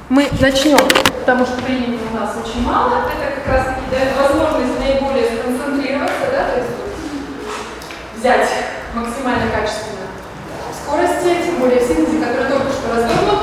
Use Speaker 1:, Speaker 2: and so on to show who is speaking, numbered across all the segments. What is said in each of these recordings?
Speaker 1: Мы начнем, потому что времени у нас очень мало. Это как раз таки дает возможность наиболее сконцентрироваться, да, то есть взять максимально качественно скорости, тем более в синтезе, который только что развернут.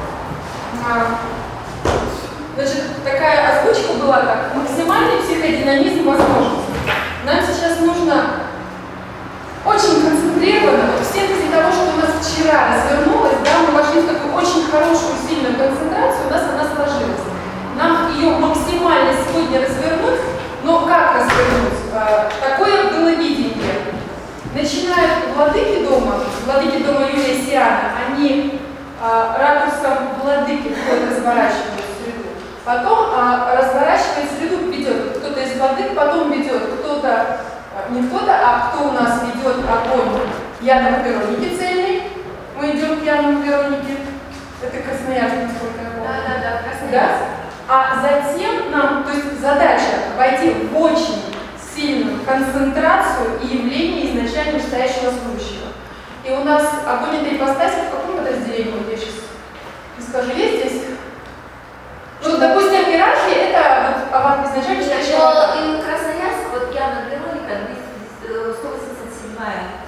Speaker 1: Значит, такая озвучка была как максимальный психодинамизм возможностей. Нам сейчас нужно очень концентрированно, в синтезе того, что у нас вчера развернулось, да, мы вошли в такую очень хорошую, сильную концентрацию, у нас она сложилась. Нам ее максимально сегодня развернуть, но как развернуть? Такое было видение. Начинают владыки дома Юлия Сиана, они ракурсом владыки входят, разворачивают среду. Потом разворачивает среду, ведет кто-то из владык, потом ведет кто-то, не кто-то, а кто у нас ведет огонь Яна Вероники цельный. Мы идем к Яну Веронике. Это Красноярск, насколько я помню. Да, Красноярск. Да? А затем нам, то есть задача войти в очень сильную концентрацию и явление изначально настоящего служащего. И у нас огонь этой ипостаси в каком подразделении? Вот я сейчас не скажу, есть здесь? Ну, допустим, иерархия это вот авант изначально настоящего.
Speaker 2: И Красноярск, вот Яна Вероника, 187-я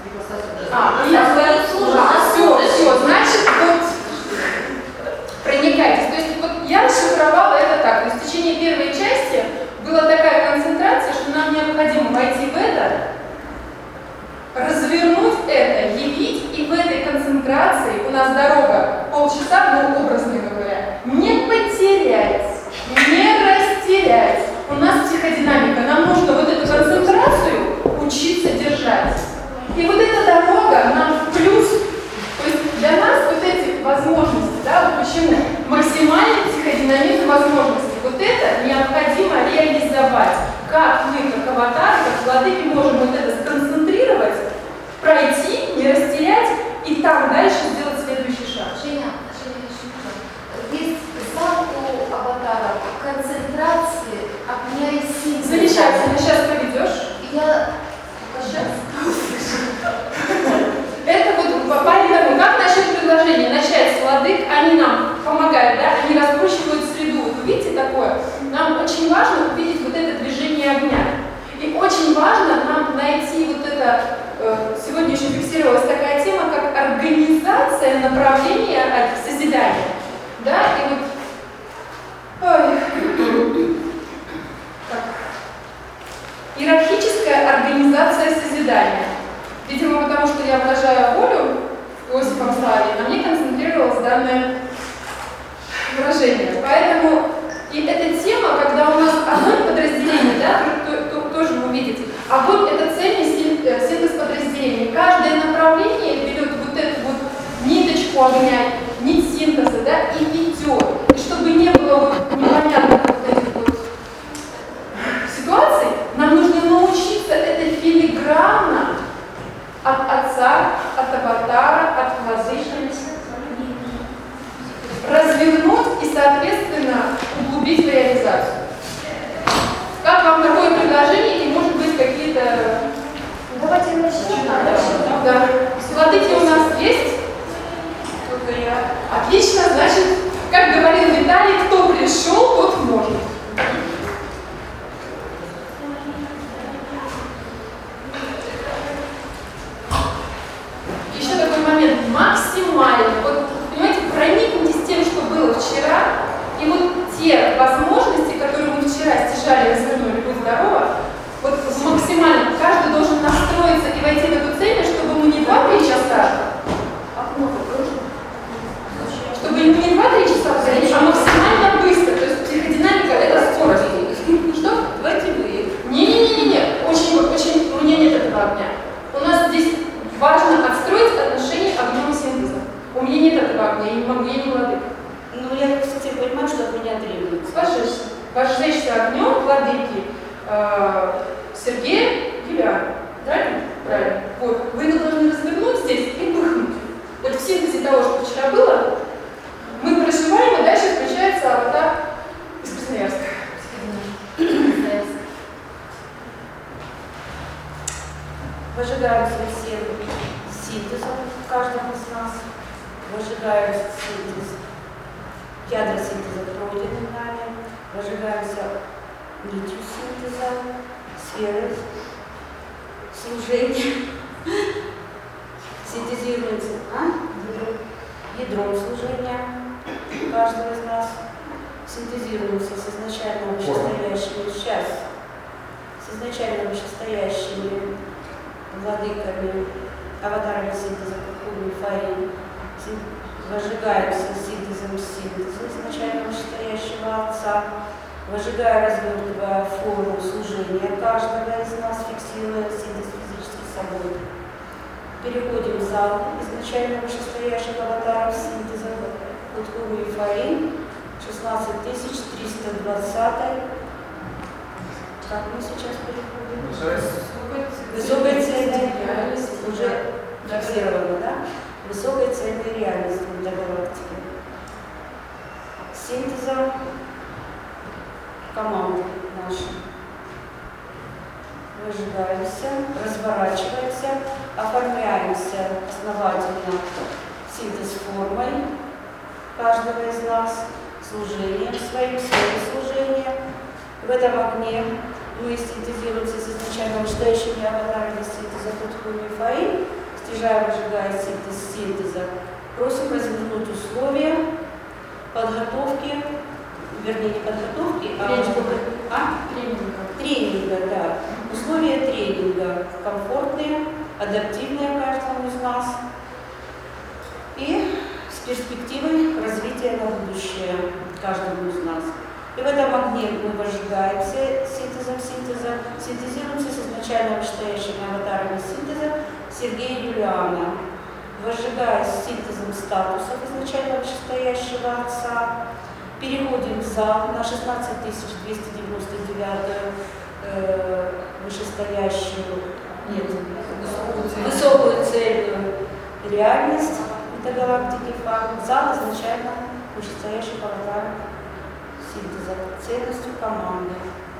Speaker 1: все, значит, вот проникайтесь. То есть вот я расшифровала это так. То есть в течение первой части была такая концентрация, что нам необходимо войти в это, развернуть это, явить, и в этой концентрации у нас дорога полчаса, ну, образно говоря, не потерять, не растерять. У нас психодинамика, нам нужно вот эту концентрацию учиться держать. И вот эта дорога нам в плюс, то есть для нас вот эти возможности, да, вот почему максимальный психодинамизм возможностей, вот это необходимо реализовать. Как мы, как аватары, как владыки, можем вот это сконцентрировать, пройти, не растерять, и там дальше сделать следующий шаг.
Speaker 2: Женя, есть зал у аватара концентрации огня и силы.
Speaker 1: Замечательно, сейчас поведешь.
Speaker 2: Я сейчас.
Speaker 1: Это вот поэтому, как насчет предложения? Начать с владык, они нам помогают, да, они раскручивают среду. Вот видите такое? Нам очень важно увидеть вот это движение огня. И очень важно нам найти вот это, сегодня еще фиксировалась такая тема, как организация направления созидания. Да, и вот иерархическая организация созидания. Видимо, потому что я выражаю волю Иосифом Славией, на мне концентрировалось данное выражение. Поэтому и эта тема, когда у нас огонь подразделение, да, тоже вы видите, огонь это цельный синтез подразделений. Каждое направление берет вот эту вот ниточку огня, нить синтеза, да, и ведет. И чтобы не было вот непонятных вот этих вот ситуаций, нам нужно научиться это филигранно от отца, от аватара, от владычины развернуть и, соответственно, углубить в реализацию. Как вам такое предложение и, может быть, какие-то...
Speaker 2: Давайте начнем.
Speaker 1: Да. Владыки у нас есть?
Speaker 2: Только я.
Speaker 1: Отлично, значит, как говорил Виталий, кто пришел, тот может. Еще такой момент, максимально, вот, понимаете, проникнитесь тем, что было вчера, и вот те возможности, которые мы вчера стяжали, развернули, будь здорово, вот максимально, каждый должен настроиться и войти в эту цель, чтобы мы не 2-3 часа, чтобы не 2-3 часа, а максимально быстро, то есть психодинамика это скорость. Что?
Speaker 2: Давайте вы.
Speaker 1: Не, очень, у меня нет этого огня. У нас здесь важно отстроить отношения огнем и синтезом. У меня нет этого огня, я не могу, я не владык.
Speaker 2: Ну, я, кстати, понимаю, что от меня требуется.
Speaker 1: Вожжешься огнем, владыки Сергея, Юлиана. Правильно? Правильно. Вот. Вы его должны развернуть здесь и пыхнуть. Вот в синтезе того, что вчера было, мы проживаем, и дальше включается аватар из Красноярска.
Speaker 2: Выжигаются все синтезом в каждом из нас. Выжигаются синтез Ядра синтеза пройдены нами. Выжигаемся нитью синтеза, сферы служения. Синтезируется ядром служения каждого из нас. Синтезируется с изначально вышестоящими владыками, аватарами синтеза Куркулу и Фаин. Выжигаются синтезом синтеза изначально вышестоящего Отца, выжигая, развертывая форму служения каждого из нас, фиксируя синтез физически собой. Переходим в зал изначально вышестоящих аватаров синтеза Куркулу и Фаин, 16320. Как мы сейчас переходим? Высокой цельной реальности. Уже фиксировано, да? Высокой цельной реальности для галактики. Синтеза команды нашей. Выжигаемся, разворачиваемся, оформляемся основательно синтез формой каждого из нас, служением своим, своим служением. В этом огне мы синтезируемся с изначально вышестоящими аватарами синтеза Куркулу и Фаин, стяжая, выжигая синтез синтеза. Просим развернуть условия подготовки, вернее не подготовки, тренинга, да. Условия тренинга комфортные, адаптивные каждому из нас и с перспективой развития на будущее каждому из нас. И в этом огне мы выжигаемся синтезом синтеза, синтезируемся с изначально вышестоящими аватарами синтеза Сергея и Юлиана, выжигая синтезом статусов изначально вышестоящего Отца, переходим в зал на 16299 высокую цельную реальность метагалактики факт. Зал изначально вышестоящих аватаров синтеза ценностью команды.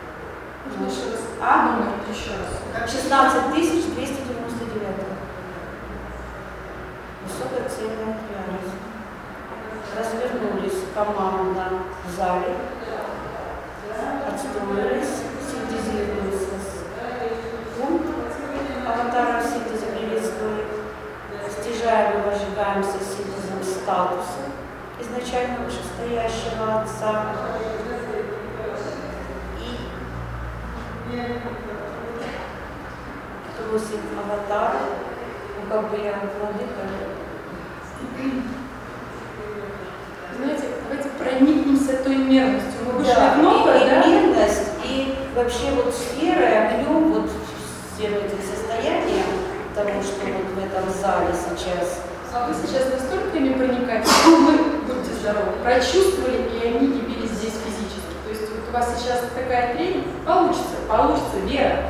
Speaker 1: Номер еще раз.
Speaker 2: 16299. Высокая цельная реальность. Развернулись команда в зале, отстроились, синтезируется пункт аватаров синтеза приветствует, стяжаем и выжигаемся синтезом статуса изначально вышестоящего Отца и просим аватара, как бы я владыка.
Speaker 1: Знаете, давайте проникнемся той мерностью. Мы вышли
Speaker 2: Да,
Speaker 1: в новое,
Speaker 2: и
Speaker 1: да?
Speaker 2: мерность, и вообще вот сферы, огнем, вот всем этим состоянием того, что вот в этом зале сейчас.
Speaker 1: А вы сейчас настолько ими проникаете, что вы, будьте здоровы, прочувствовали, и они явились здесь физически. То есть вот у вас сейчас такая тренинг, получится, вера.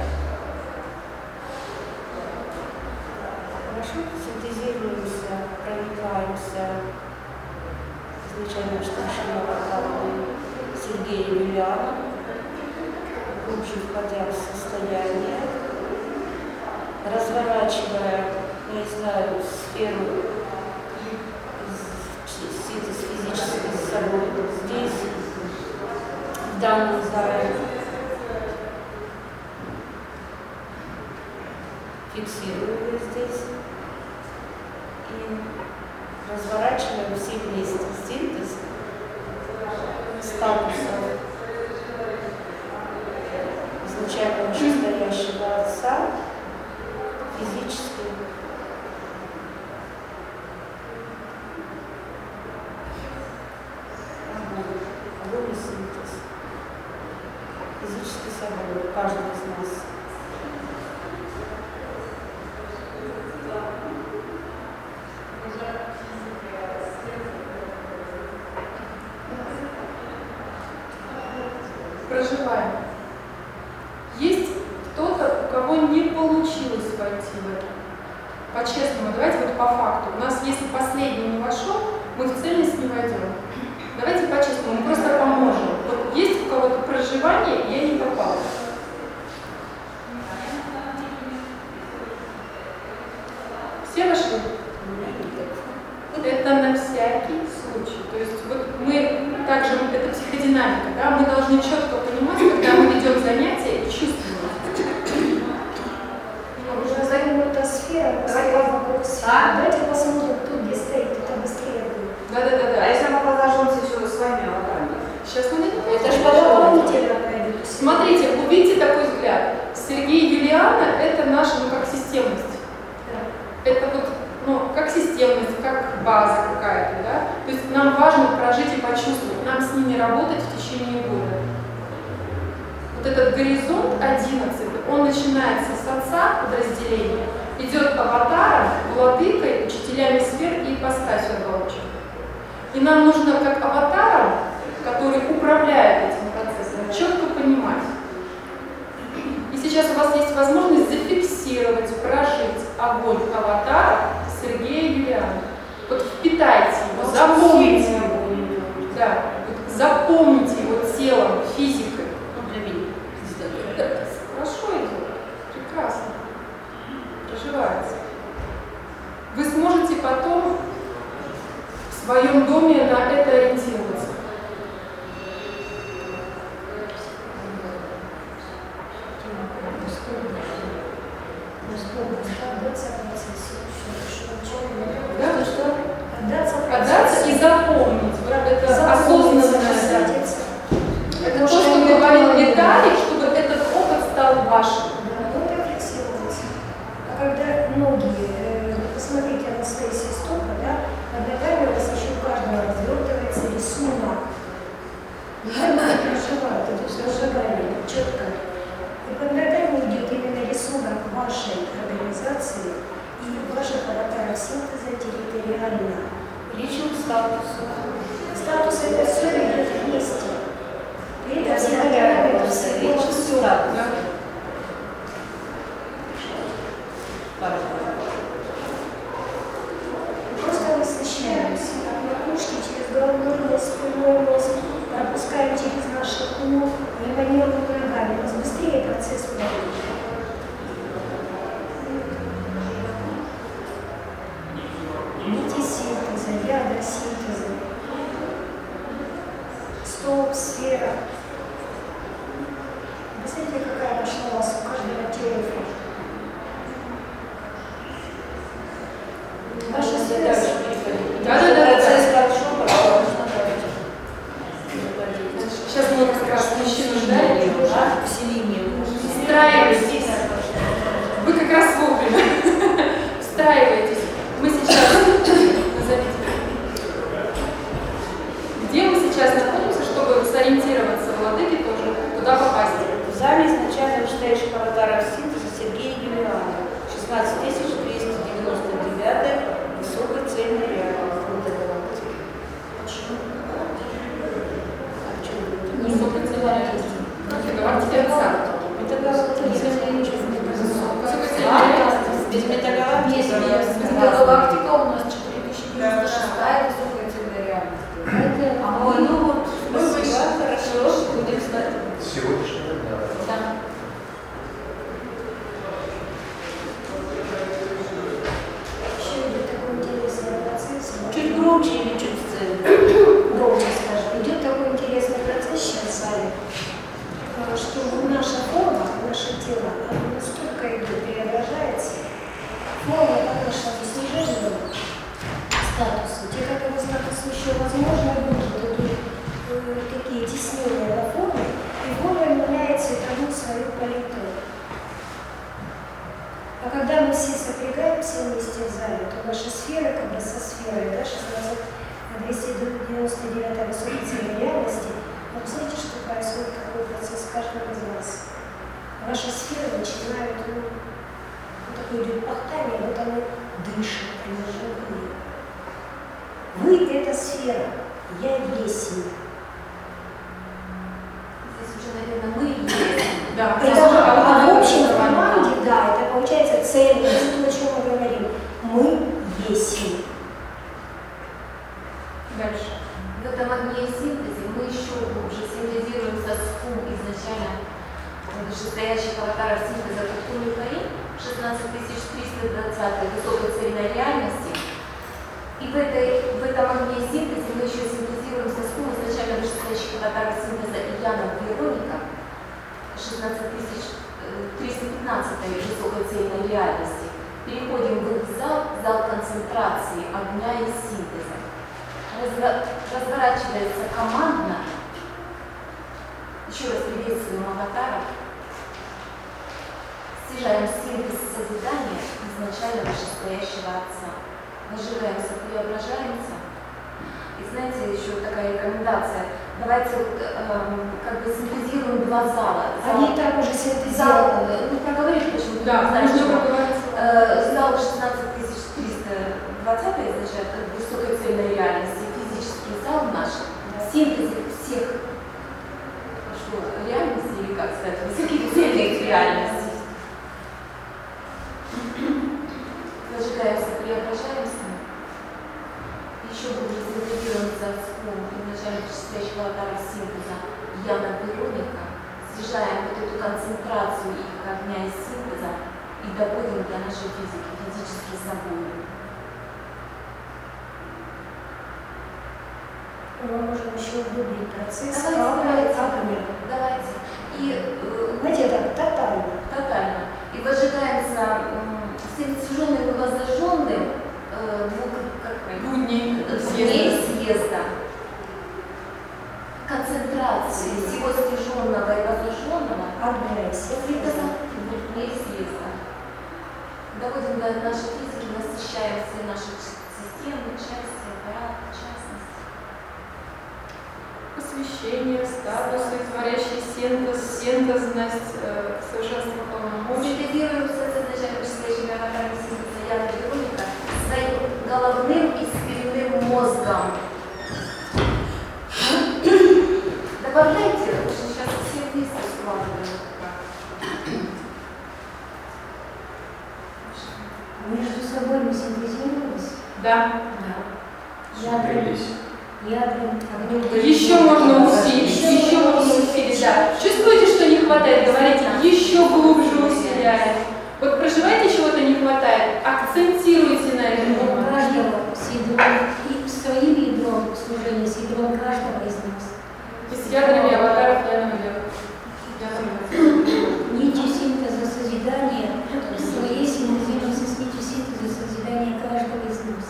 Speaker 2: Хорошо, синтезируемся, проникаемся изначально вышестоящими аватарами Сергея и Юлиана, глубже входя в состояние, разворачивая, я знаю, сферу синтез физически с собой здесь, в данном зале, фиксируем ее здесь и разворачиваем все вместе синтез статусов изначально вышестоящего Отца физически. Огонь и синтез. Физически собой, каждый из нас.
Speaker 1: Проживаем. Есть кто-то, у кого не получилось войти в это? По-честному, давайте вот по факту. У нас, если последний не вошел, мы в цельность не войдем. Давайте по-честному, мы просто поможем. Вот есть у кого-то проживание, я не попала. Все вошли? Это на всякий случай. То есть вот мы также это психодинамика, да, мы должны четко понимать, когда мы ведем занятия и чувствовать.
Speaker 3: Уже замкнута сфера, вокруг сферы. Давайте посмотрим, кто где стоит, это быстрее будет.
Speaker 1: Да.
Speaker 4: А если мы продолжимся еще с вами аватарами?
Speaker 1: Сейчас мы
Speaker 3: Это же дополнительно пойдет.
Speaker 1: Смотрите, увидите такой взгляд. Сергей и Юлиана — это наша, как системность.
Speaker 3: Да.
Speaker 1: Это вот, как системность, как база какая-то, да? То есть нам важно прожить и почувствовать, нам с ними работать в течение года. Вот этот горизонт 11, он начинается с отца подразделения, идет аватаром, владыкой, учителями сфер и ипостасью оболочек. И нам нужно как аватарам, который управляет этим процессом, четко понимать. И сейчас у вас есть возможность зафиксировать, прожить огонь аватара Сергея и Юлианы. Вот впитайте его, запомните его. Да, вот запомните его телом, физикой. Хорошо идет, прекрасно, проживается. Вы сможете потом в своем доме на это ориентироваться. Отдаться и запомнить. Это осознанное. Это то, что говорил Виталий, чтобы этот опыт стал вашим.
Speaker 3: Да, рефлексироваться. А когда многие, посмотрите на сессии стопа, да, под ногами у вас еще у каждого развертывается рисунок. Она проживает, это все ожидание, четко. И под ногами идет именно рисунок вашей организации и ваших аватаров синтеза территориально.
Speaker 2: Личным статусом.
Speaker 3: Статус это все идет вместе. И это все
Speaker 2: понятно,
Speaker 3: все
Speaker 2: личный
Speaker 3: все.
Speaker 2: статус.
Speaker 3: Просто насыщаемся от макушки через головной мозг, спинной мозг, пропускаем через наши ног, эманируем ногами. У нас быстрее процесс проходит. Нити синтеза, ядра синтеза, столб, сфера. Посмотрите, какая пошла у вас у каждого телефона. Ваша сфера.
Speaker 2: Процесс хорошо прошел.
Speaker 1: Сейчас мы как раз мужчину ждали. Встраивайтесь. Вы как раз вовремя. Встраивайтесь. Мы сейчас... Назовите. Где мы сейчас находимся, чтобы сориентироваться, владыки тоже, туда попасть?
Speaker 2: В зале изначально вышестоящих аватаров синтеза Сергея и Юлианы. 16399 высокая цельная реальность. Вот это вот.
Speaker 3: Почему?
Speaker 2: А почему?
Speaker 1: Высокая цельная реальность. Говорите отца.
Speaker 2: Без метагалактики.
Speaker 5: Метагалактика у нас 4096, высокая цельная реальность.
Speaker 2: Ой, ну вот, спасибо, хорошо, будем знать.
Speaker 6: Сегодняшний день, да.
Speaker 5: Да.
Speaker 3: Еще идет такой интересный процесс.
Speaker 2: Чуть громче или чуть сцену?
Speaker 3: Громче скажем. Идет такой интересный процесс сейчас с вами, что наша форма, наше тело, оно настолько идет, преображается. Форма по нашему снижению статуса. Те, которые статус еще возможно будут, идут такие теснения на форме, и воля меняет цветовую свою палитру. А когда мы все сопрягаемся вместе в зале, то наша сфера, как бы со сферой, да, 299 высокой цельной реальности, вы знаете, что происходит, какой процесс в каждом из вас. Ваша сфера начинает, вот такое идет пахтание, вот оно дышит, приложение. Вы — это сфера, я есть.
Speaker 5: Здесь уже, наверное, мы есть.
Speaker 1: Да.
Speaker 3: Это в общем в команде, да, это получается цельность, то, о чем мы говорим. Мы есть.
Speaker 1: Дальше.
Speaker 5: В этом огне синтезе мы еще глубже синтезируемся с ум изначально вышестоящих аватаров синтеза Куктун и Карин, 16320 высокой цельной реальности. И в этом огне синтезе мы еще синтезируемся с ум изначально 16315 высокой цельной реальности. Переходим в их зал концентрации огня и синтеза. Разворачивается командно. Еще раз приветствуем аватаров. Снижаем синтез созидания изначально вышестоящего Отца. Нажигаемся, преображаемся. И знаете, еще такая рекомендация. Давайте как бы синтезируем два зала.
Speaker 3: Они и так уже синтезированы.
Speaker 5: Ну, проговорите, почему
Speaker 1: Да, нужно проговорить.
Speaker 5: зал 16320 означает как высокой цельной реальности. Физический зал наш. Синтез всех реальностей, или как сказать, высоких цельных реальностей. Зажигаемся, преображаемся. Еще глубже синтезируемся в скум и вначале вышестоящего аватара синтеза Яна Вероника. Снижаем вот эту концентрацию их огня и синтеза и доводим до нашей физики, физический собой.
Speaker 3: Мы можем еще углубить процесс.
Speaker 5: Давайте. И
Speaker 3: знаете, так, тотально.
Speaker 5: Тотально. И возжигаемся всем сожженным и воззажженным
Speaker 1: Дней
Speaker 5: съезда. Концентрации всего стяженного и возжженного
Speaker 3: Огня и синтеза.
Speaker 5: дней съезда. Доводим до нашей физики, насыщаем все наши системы, части, аппарат, частности.
Speaker 1: Посвящение, статусы, творящий синтез, синтезность, совершенство полномочий.
Speaker 5: Синтезируем все это изначально вышестоящими аватарами синтеза Яна Вероника своим головным и спинным мозгом. Добавляйте, потому что сейчас все вместе складываем.
Speaker 3: Между собой мы синтезировались.
Speaker 1: Да.
Speaker 6: Смотрелись.
Speaker 3: Ядром, огнем.
Speaker 1: Еще можно усилить, еще можно усилить, да. Чувствуете, что не хватает? Говорите, еще глубже усиляем. Вот проживаете, чего-то не хватает, акцентируйте на этом.
Speaker 3: У каждого с ядром и своим ядром служения, с ядром каждого из нас.
Speaker 1: И с ядрами аватаров я наверх.
Speaker 3: Нитью синтеза созидания своей синтезируется с нитью синтеза созидания каждого из нас.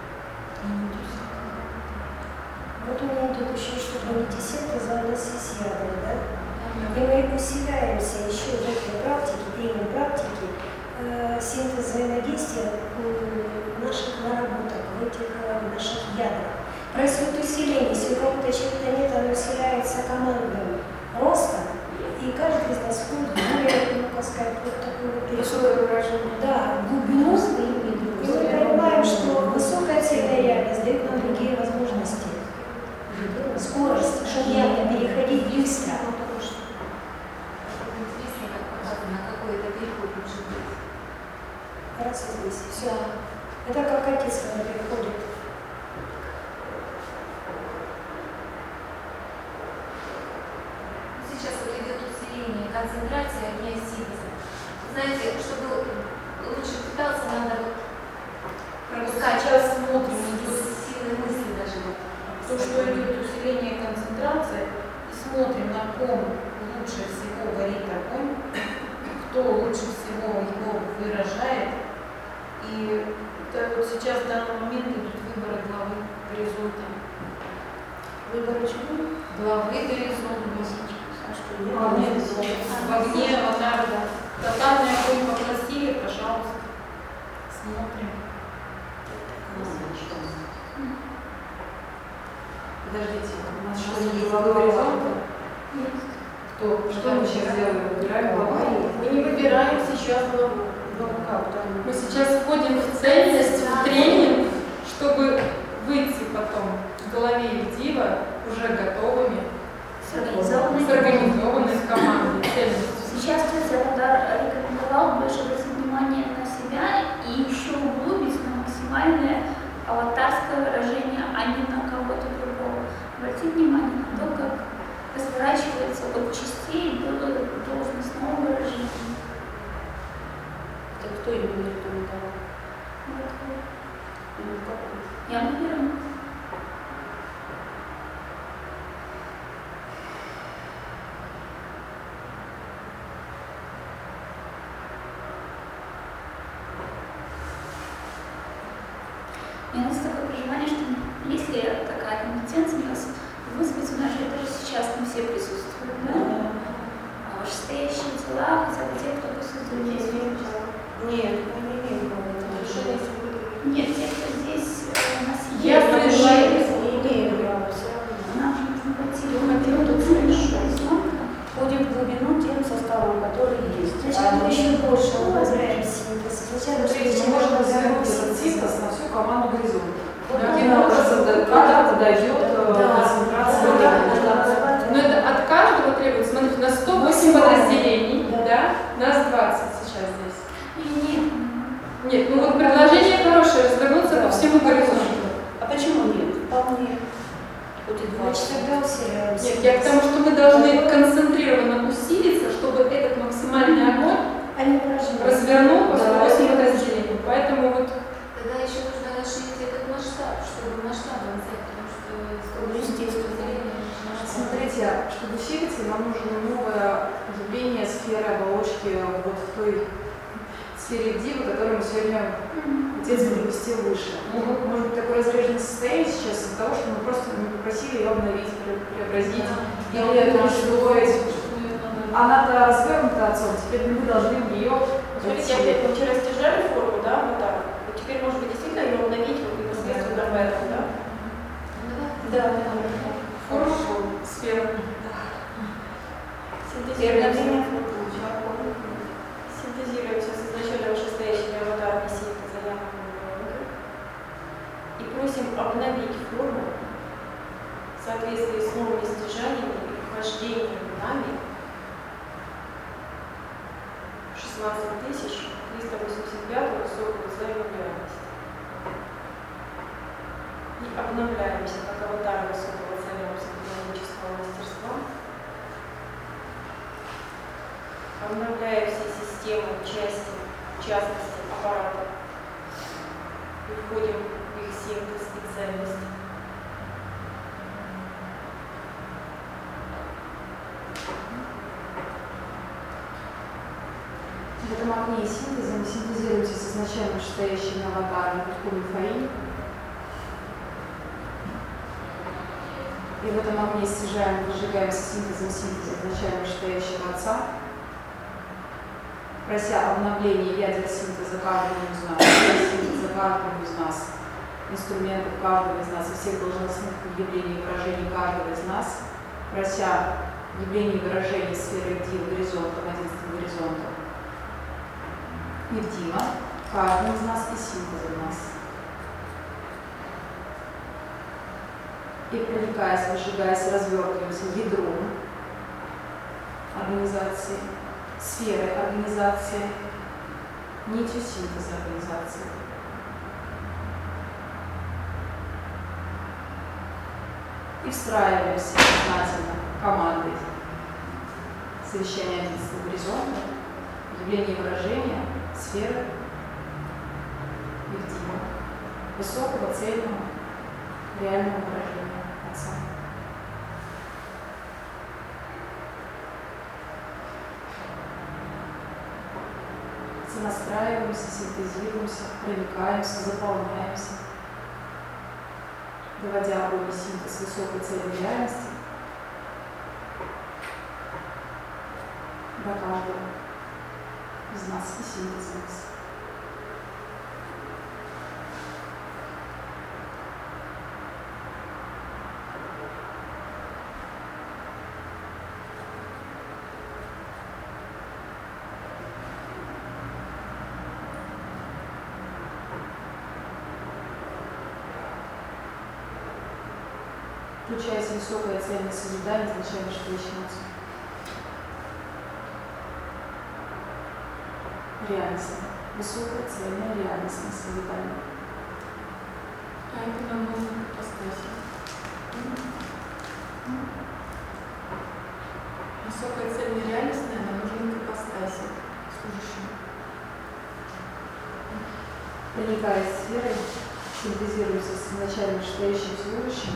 Speaker 3: Вот у меня тут еще что-то нити синтеза у нас есть ядра, да? И мы усиляемся еще в этой практике, примем практики синтез взаимодействия наших наработок, в этих наших ядрах. Происходит усиление, если у кого-то чего-то нет, оно усиляется командным ростом, и каждый из нас входит в более, ну, как сказать, вот такую вот переход, да, глубину своим ядром. И мы понимаем, что высокая цельная реальность дает нам другие возможности. Скорость, шагнянно переходить быстро.
Speaker 5: Интересно, как показано, какой это переход может быть.
Speaker 3: Раз и здесь, все. Это как отец, когда переходит.
Speaker 5: Сейчас вот идет усиление концентрации огня и синтеза. Знаете, чтобы лучше питаться, надо пропускать
Speaker 2: Сейчас смотрим,
Speaker 5: силы мысли даже.
Speaker 2: то, что идет усиление концентрации, и смотрим, на ком лучше всего горит огонь, кто лучше всего его выражает. И это вот сейчас в данный момент идут выборы главы горизонта. Выборы чего? Главы горизонта. А что, нет? В огне, аватар, да. Тотальный огонь попросили, пожалуйста. Смотрим. Подождите, у нас что, не глава горизонта?
Speaker 3: Нет.
Speaker 2: Кто? Что мы сейчас делаем? Выбираем главу? Мы не выбираем сейчас главу.
Speaker 1: Мы сейчас входим в цельность, в тренинг, чтобы выйти потом в голове и в диво уже готовыми, с организованной командой, цельностью.
Speaker 7: Сейчас Цезарь рекомендовал больше обратить внимание на себя и еще углубить на максимальное аватарское выражение, а не на кого-то другого. Обратить внимание на то, как разворачивается от частей до должностного выражения.
Speaker 2: Это кто именно рекомендовал?
Speaker 7: Я выберу. понимание, что если такая компетенция у нас вызвать, у нас же даже сейчас не все присутствуют, да? А вышестоящие дела, хотя бы те, кто присутствует здесь.
Speaker 2: Нет, мы не имеем права это решение.
Speaker 7: Нет, те, кто здесь у нас
Speaker 1: Я
Speaker 7: есть.
Speaker 1: предложила.
Speaker 2: Не имеем права, все равно.
Speaker 7: Нам же нужно пойти в тут
Speaker 2: Входим в глубину тем составом, который есть.
Speaker 3: Значит, мы еще больше углубляем синтез. Сначала
Speaker 4: Смотрите, мы можем развернуть этот синтез на всю команду горизонта.
Speaker 1: Да.
Speaker 4: Каким образом когда подойдет концентрация.
Speaker 1: Но это от каждого требуется, смотрите, у нас 108 подразделений, да? Нас 20 сейчас здесь.
Speaker 7: Нет.
Speaker 1: Нет, ну вот предложение хорошее, развернуться по всему горизонту.
Speaker 2: А почему нет? Вполне. Хоть и два.
Speaker 3: Значит, тогда усиливаем
Speaker 1: Нет,
Speaker 3: синтез.
Speaker 1: я к тому, что мы должны концентрированно усилиться, чтобы этот максимальный огонь
Speaker 3: Они поражены.
Speaker 1: развернул по 108 подразделений. Поэтому вот
Speaker 5: Тогда еще нужно расширить этот масштаб, чтобы масштабом взять, потому что
Speaker 4: Смотрите, чтобы усилиться, нам нужно новое углубление сферы оболочки вот в той сфере дива, которую мы сегодня отец переместил выше. Может быть, такое разреженное состояние сейчас из-за того, что мы просто не попросили ее обновить, преобразить или настроить. Она-то развернута отцом, теперь мы должны в нее
Speaker 8: Смотрите, опять мы вчера стяжали форму, да, вот так. Вот теперь, может быть, действительно ее обновить вот непосредственно в этом, да?
Speaker 7: Да.
Speaker 1: форму сферы.
Speaker 2: Синтезирование.
Speaker 8: Синтезируем сейчас изначально вышестоящими аватарами синтеза и просим обновить форму в соответствии с новыми стяжаниями и вхождениями нами 16385 высокого слоя реальности. И обновляемся как аватар высокого царя психологического мастерства. Обновляя все системы, части, в частности, аппарата. И входим в их синтез и ценность.
Speaker 4: В этом окне синтеза мы синтезируемся с изначально вышестоящими аватарами Куткун и Фаи. И в этом окне стяжаем, выжигаемся синтезом синтеза изначально вышестоящего отца, прося обновления ядер синтеза каждого из нас, синтеза каждого из нас, инструментов каждого из нас и всех должностных явлений и выражений каждого из нас, прося явлений и выражений сферы дива горизонта, 11 горизонта, Евдима, каждый из нас и синтеза в нас. И проникаясь, выжигаясь, развертываемся ядром организации, сферой организации, нитью синтеза организации. И встраиваемся сознательно командой совещания 11 горизонта, явление и выражения сферы Евдима, высокого, цельного, реального выражения Отца. Сонастраиваемся, синтезируемся, проникаемся, заполняемся, доводя обои синтез высокой цельной реальности до каждого из нас и синтез нас. Включается высокая цельность созидания, изначально что начнется. Реальность. Высокая цельная реальность на созидание.
Speaker 1: А это нам нужно поставить. Высокая цельная реальность, наверное, нужна к ипостаси служащему.
Speaker 4: Проникая сферой, синтезируется с изначально вышестоящим служащим.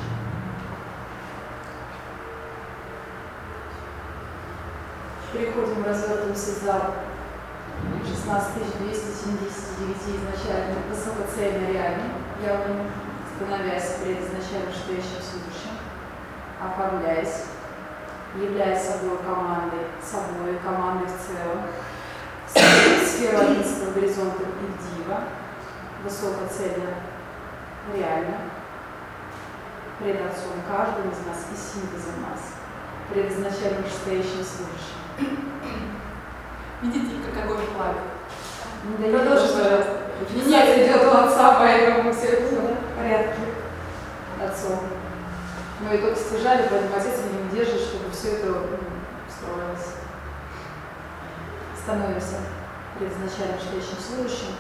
Speaker 4: Переходим в развертываемся зал 16279 изначально высокоцельно реальным явным становясь пред изначально стоящим служащим, оформляясь, являя собой командой в целом, сферу 11 горизонта и дива, высокоцельно, реально, пред Отцом каждым из нас и синтезом нас, пред изначально стоящим служащим.
Speaker 1: Видите, как огонь пламя?
Speaker 4: Продолжи, пожалуйста. Инициация идет у Отца, поэтому все это в порядке. Отцом. Мы ее только стяжали, поэтому Отец не удержит, чтобы все это строилось. Становимся пред изначально стоящим служащим,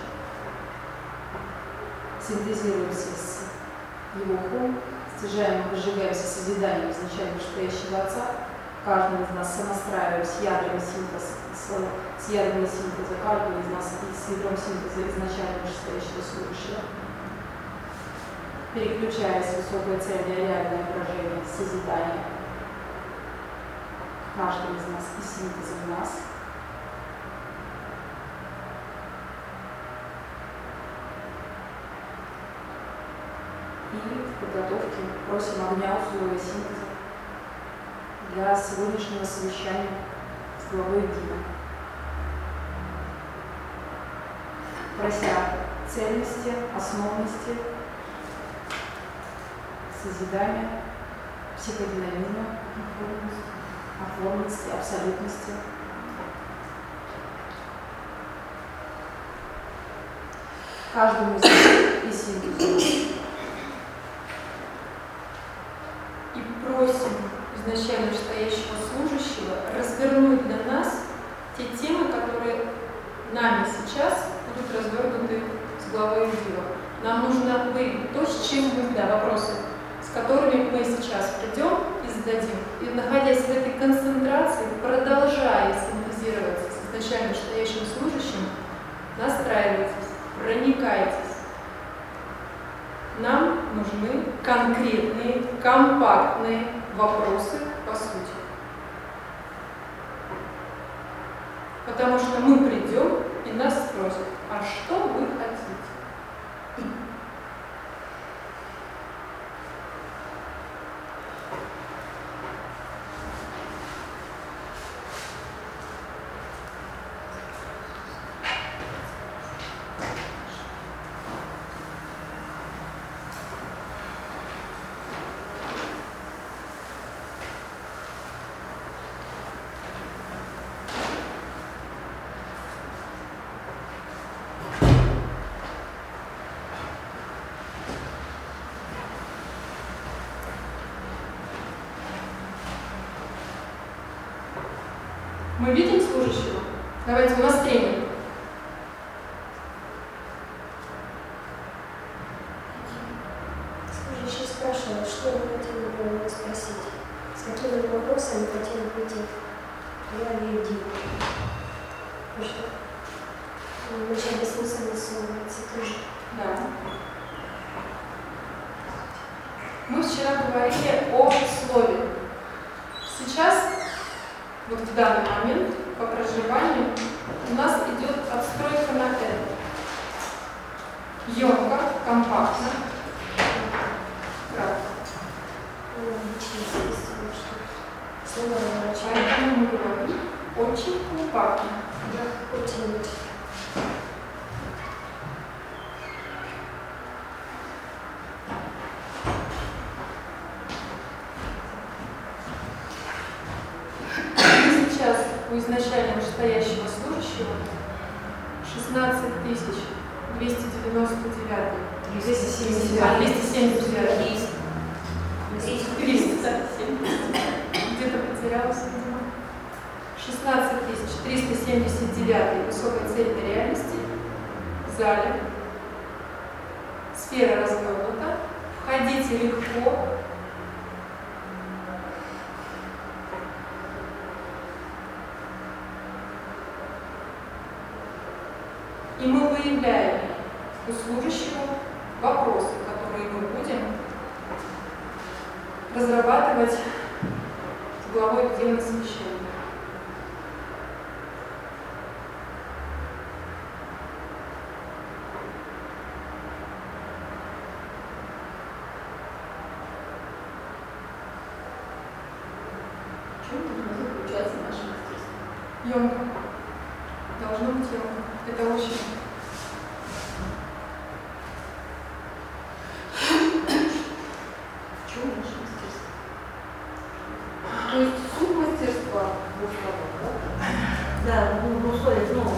Speaker 4: синтезируемся с Его хум, стяжаем и выжигаемся созиданием изначально стоящего Отца, каждый из нас сонастраиваем с ядрами синтеза, каждого из нас и с ядром синтеза изначально стоящего служащего, переключаясь в высокое цельное реальное выражение созидания каждого из нас и синтеза в нас. И в подготовке просим огня условия синтеза для сегодняшнего совещания с главой Дива. Прося цельности, основности, созидания, психодинамизма, оформленности, абсолютности. Каждому из них и синтезу.
Speaker 1: И просим изначально стоящего служащего развернуть для нас те темы, которые нами сейчас будут развернуты с главой Дива. Нам нужно выявить то, с чем мы, вопросы, с которыми мы сейчас придем и зададим. И находясь в этой концентрации, продолжая синтезироваться с изначально стоящим служащим, настраивайтесь, проникайтесь. Нам нужны конкретные, компактные вопросы по сути. Потому что мы придем и нас спросят, а что вы хотите? Мы видим служащего? Давайте, у нас тренинг.
Speaker 3: Служащий спрашивал, что вы хотели бы у него спросить, с какими вопросами хотели выйти в главе Дива. Что? Вначале смысл высовывается тоже.
Speaker 1: Да. Мы вчера говорили о слове. Сейчас, вот в данный момент, по проживанию, у нас идет отстройка на это. Емко, компактно, кратко. Поэтому мы говорим очень компактно.
Speaker 3: Да, очень.
Speaker 1: Сейчас у изначально вышестоящего служащего 16 299. 279. 370. Где-то потерялась, видимо. 16 379 высокой цельной реальности в зале. Сфера развернута. Входите легко. И мы выявляем у служащего вопросы, которые мы будем разрабатывать с главой Дива совещания.
Speaker 5: чем должно заключаться наше мастерство?
Speaker 1: Емко. Должно быть емко. Это очень...
Speaker 5: В чем наше мастерство? То есть суть мастерства в условиях, да?
Speaker 2: Да, в условиях новых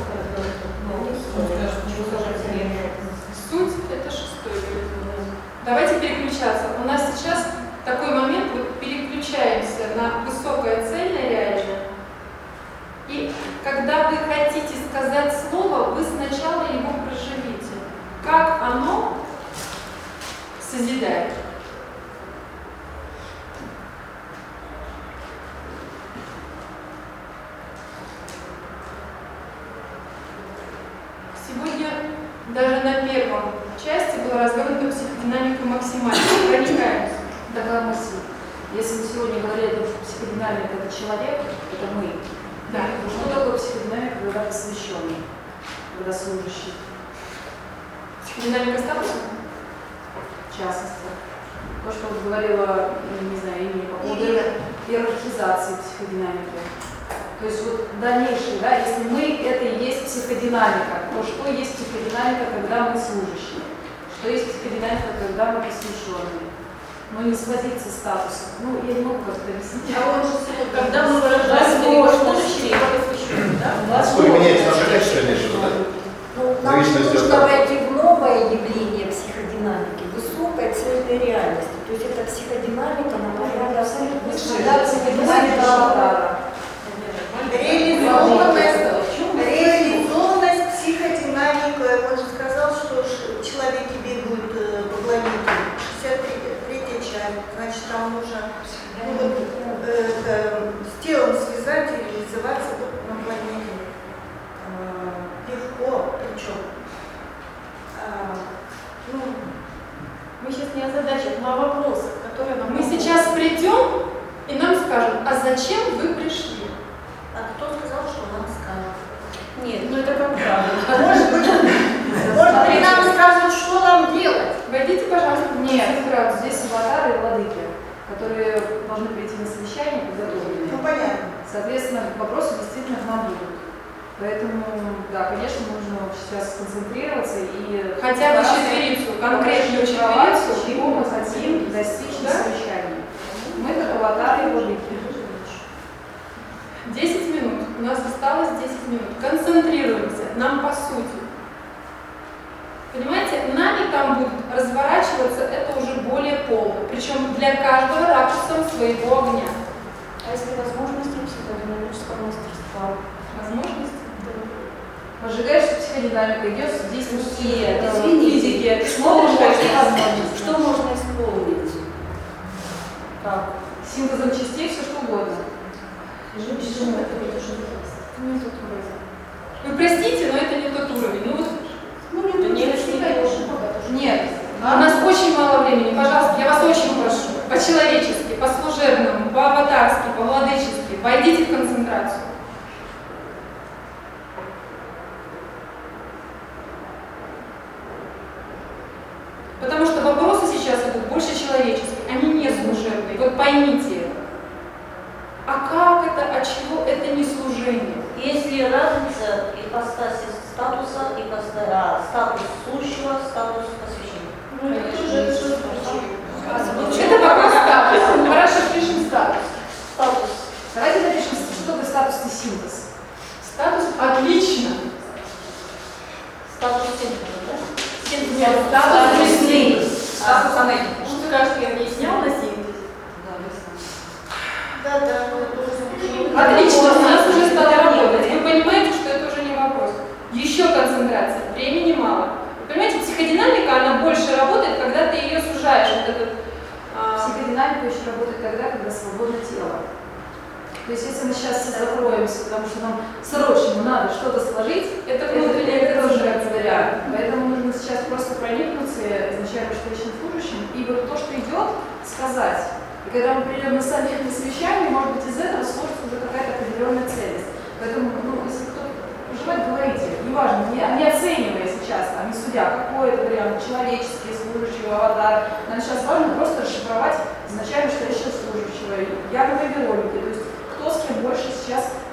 Speaker 1: Суть – это 6-й. Давайте переключаться. У нас сейчас такой момент, вот переключаемся на высокое цельное реальное. И когда вы хотите сказать слово, вы сначала его проживите. Как оно созидает. Сегодня даже на первом части была развернута психодинамика максимально. Проникаемся.
Speaker 4: Такая мысль. Если мы сегодня говорили о том, что психодинамика – это человек, это мы,
Speaker 1: Да.
Speaker 4: то что такое психодинамика, когда посвященный, когда служащий?
Speaker 1: Психодинамика статуса?
Speaker 4: В частности. То, что вот говорила, не знаю, имени по поводу иерархизации психодинамики. То есть вот дальнейшее, да, если мы это и есть психодинамика, то что есть психодинамика, когда мы служащие? Что есть психодинамика, когда мы посвященные? Но не с позиции статуса. Ну, я не могу как-то объяснить.
Speaker 8: А он же, когда мы выражаем его служащие, его посвященные, да?
Speaker 6: Насколько меняется наше качество, конечно, да?
Speaker 3: Ну, нам нужно войти в новое явление психодинамики, высокой цельной реальности. То есть это психодинамика на порядок выше.
Speaker 4: Когда психодинамика аватара.
Speaker 9: Реализованность психодинамика. Он же сказал, что человеки бегают по планете. 63-я часть. Значит, там нужно с телом связать и реализоваться на планете. Легко, причем.
Speaker 8: Мы сейчас не о задачах, но о вопросах, которые нам...
Speaker 1: Мы сейчас придем и нам скажут, а зачем вы пришли?
Speaker 2: А кто сказал, что нам скажут?
Speaker 8: Нет, ну это как правило.
Speaker 9: Может быть, нам скажут, что нам делать.
Speaker 1: Войдите, пожалуйста, в
Speaker 4: Нет, здесь аватары и владыки, которые должны прийти на совещание подготовленные.
Speaker 9: Ну, понятно.
Speaker 4: Соответственно, вопросы действительно к нам будут. Поэтому, да, конечно, нужно сейчас сконцентрироваться и
Speaker 1: хотя бы четверицу, конкретную четверицу,
Speaker 4: чего мы хотим достичь на
Speaker 1: Да?
Speaker 4: совещании. Мы как аватары и владыки.
Speaker 1: 10 минут. У нас осталось 10 минут. Концентрируемся. Нам по сути. Понимаете, нами там будет разворачиваться это уже более полно. Причем для каждого ракурсом своего огня.
Speaker 3: А если возможности психодинамического мастерства?
Speaker 1: Возможности?
Speaker 4: Пожигаешь, что психодинамика идет здесь
Speaker 2: Нет,
Speaker 4: физики.
Speaker 2: Ты
Speaker 4: Смотришь,
Speaker 2: смотришь,
Speaker 4: какие возможности.
Speaker 2: что можно исполнить? Как?
Speaker 4: Синтезом частей все что угодно.
Speaker 1: Вы простите, но это не тот уровень. Ну вот, нет. У нас очень мало времени. Пожалуйста, я вас очень прошу. По-человечески, по-служебному, по-аватарски, по-владычески. Войдите в концентрацию. Потому что вопросы сейчас идут больше человеческие, они не служебные. Вот поймите это. А как это, от чего это не служение?
Speaker 2: Есть ли разница ипостаси статуса, статус служащего, статус посвящения?
Speaker 1: Это вопрос статуса. Хорошо, пишем статус.
Speaker 2: Статус.
Speaker 4: Давайте напишем, что такое статусный синтез.
Speaker 1: Статус отлично.
Speaker 2: Статус синтеза, да?
Speaker 1: Нет, статус синтез.
Speaker 8: Статус аналитики. Что кажется, я объяснял на синтезе?
Speaker 9: Да.
Speaker 1: Отлично, у нас уже стало работать. Вы понимаете, что это уже не вопрос. Еще концентрация, времени мало. Вы понимаете, психодинамика, она больше работает, когда ты ее сужаешь. Вот этот,
Speaker 4: Психодинамика еще работает тогда, когда свободно тело. То есть если мы сейчас все закроемся, потому что нам срочно надо что-то сложить,
Speaker 1: это внутренняя
Speaker 4: тоже
Speaker 1: концентрация.
Speaker 4: да. Поэтому нужно сейчас просто проникнуться изначально штучным служащим и вот то, что идет, сказать. И когда мы придем на совет, на совещание, может быть, из этого сложится уже какая-то определенная ценность. Поэтому, если кто-то желает, говорите. Неважно, не оценивая сейчас, не судя, какой это вариант, человеческий, служащий, аватар. Нам сейчас важно просто расшифровать изначально, что еще служащего, явные Вероники. То есть, кто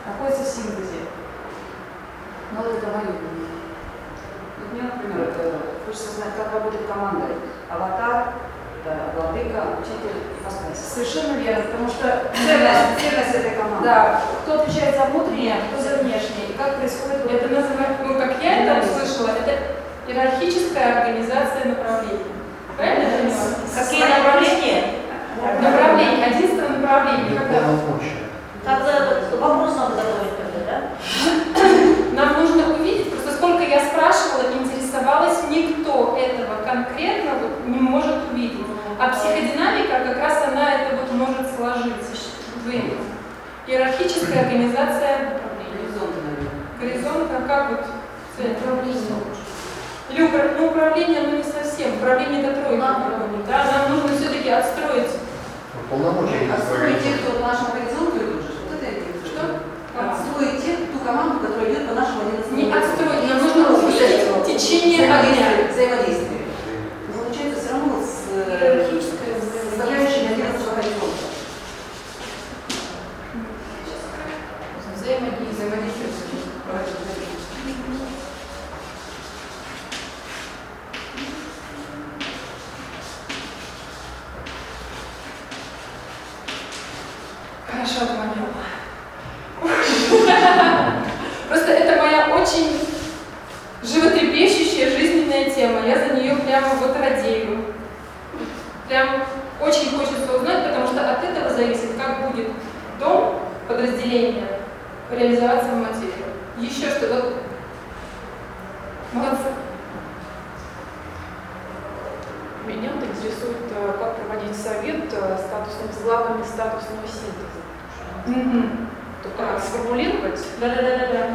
Speaker 4: находится в синтезе.
Speaker 10: Ну, вот это мое мнение. Вот мне, например, хочется знать, как работает команда. Аватар, владыка, учитель, ипостась.
Speaker 4: Совершенно верно, потому что
Speaker 10: Ценность этой команды.
Speaker 4: да, кто отвечает за внутреннее, кто за внешнее, и как происходит
Speaker 1: Это называется, ну как я это услышала, это иерархическая организация направлений. Правильно я понимаю?
Speaker 2: Какие направления?
Speaker 1: Направление, единственное направление. Когда
Speaker 2: Вопрос надо готовить тогда, да?
Speaker 1: нам нужно увидеть, просто сколько я спрашивала, интересовалась, никто этого конкретно вот не может увидеть. А психодинамика как раз она это вот может сложить в этом. Иерархическая организация направления. Горизонт, а как вот цель? Или управление, ну не совсем. Управление это тройка. Да, нам нужно все-таки отстроить.
Speaker 6: Полномочия не
Speaker 10: Отстроить тех, кто по нашему горизонту идут, вот это я имею в виду.
Speaker 1: Что?
Speaker 10: Отстроить тех, ту команду, которая идет по нашему 11
Speaker 1: Не отстроить, нам нужно увидеть течение огня.
Speaker 10: взаимодействие. Но получается все равно с составляющими 11 горизонта.
Speaker 1: Взаимодействие. Хорошо поняла. Просто это моя очень животрепещущая жизненная тема. Я за нее прямо вот радею. Прям очень хочется узнать, потому что от этого зависит, как будет дом, подразделение, реализоваться в материю. Еще что-то. Молодцы.
Speaker 8: Меня вот интересует, как проводить совет с главами статусного синтеза. Только сформулировать.
Speaker 1: Да.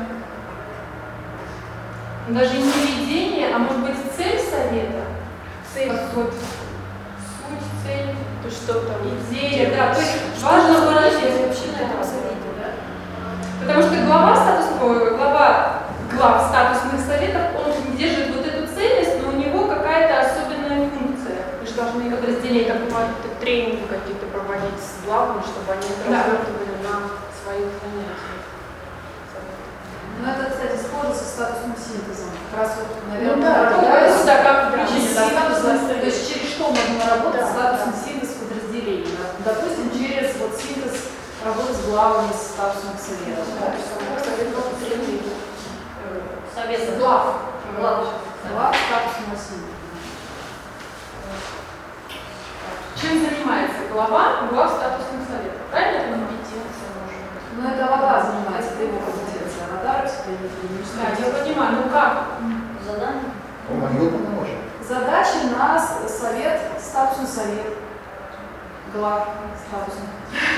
Speaker 1: Даже не видение, а может быть цель совета. Цель. Вот. Суть, цель.
Speaker 8: То что там?
Speaker 1: Идея, да. То есть важно выразить вообще на этом совете, да? Потому что глава статусных советов, он держит вот эту цельность, но у него какая-то особенная функция.
Speaker 8: Мы же должны подразделения тренинги какие-то проводить с главными, чтобы они разработали на своих занятиях.
Speaker 4: Ну, это, кстати, схоже со статусным синтезом. Как раз вот,
Speaker 1: Ну
Speaker 4: наверное,
Speaker 1: да, как
Speaker 4: то есть через что можно работать статусный синтез подразделений. Допустим, через вот синтез работы с главами статусных советов.
Speaker 2: Совет
Speaker 4: Глав статусного синтеза.
Speaker 1: Чем занимается глав статусных советов? Правильно?
Speaker 4: Ну, это вода занимается, это его компетенция. Вода,
Speaker 1: Да, я понимаю. Ну как?
Speaker 2: задание.
Speaker 6: Мое полномочия.
Speaker 4: задачи на совет, статусный совет. Глав статусных.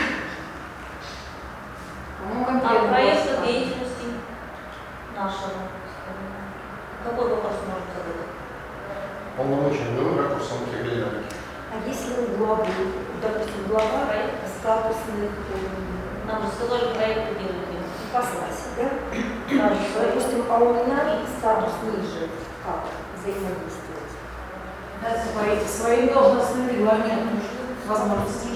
Speaker 4: По-моему, конкретно.
Speaker 2: Проект деятельности нашего. Какой вопрос можно задать?
Speaker 6: Полномочия беру ракурсом тригонометрики.
Speaker 11: А если у главы, допустим, глава статусных
Speaker 2: Нам же сказали, проекты делать.
Speaker 11: ипостаси, да? Допустим, а у меня статус ниже, как взаимодействовать?
Speaker 4: Свои должностные регламенты, возможности.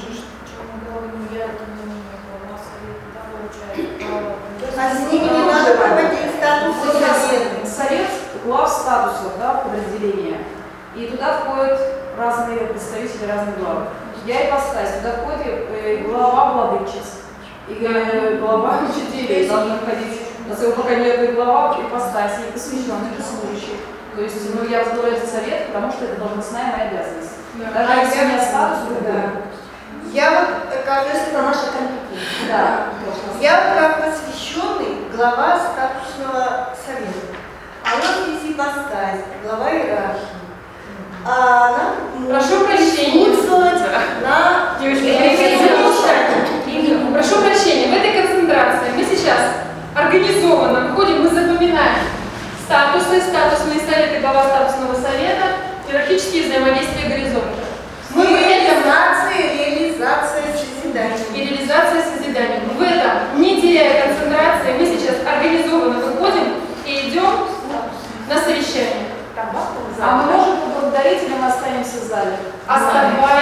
Speaker 9: А с ними не надо проводить статус
Speaker 4: Вот у нас
Speaker 9: совета.
Speaker 4: совет глав статусов, да, подразделения. И туда входят разные представители разных глав. Я ипостась, туда входит глава владычиц. И глава учителей должны входить, на своего пока нет глава ипостаси, и посвященных, и служащих. То есть, ну, я возглавляю этот совет, потому что это должностная моя обязанность. Даже если у меня статус другой.
Speaker 9: Я вот как
Speaker 11: Это наша компетенция.
Speaker 4: Да.
Speaker 9: Я как посвященный глава статусного совета. А у нас есть ипостась, глава иерархии. А нам
Speaker 1: Прошу прощения.
Speaker 9: присутствовать на
Speaker 1: Прошу прощения, в этой концентрации мы сейчас организованно выходим, мы запоминаем статусные советы, глава статусного совета, иерархические взаимодействия горизонта. Мы в этом
Speaker 9: реализация созидания.
Speaker 1: и реализация созидания. В этом, не теряя концентрации, мы сейчас организованно выходим и идем на совещание.
Speaker 4: А мы можем поблагодарить или мы останемся в зале?
Speaker 1: Оставайтесь.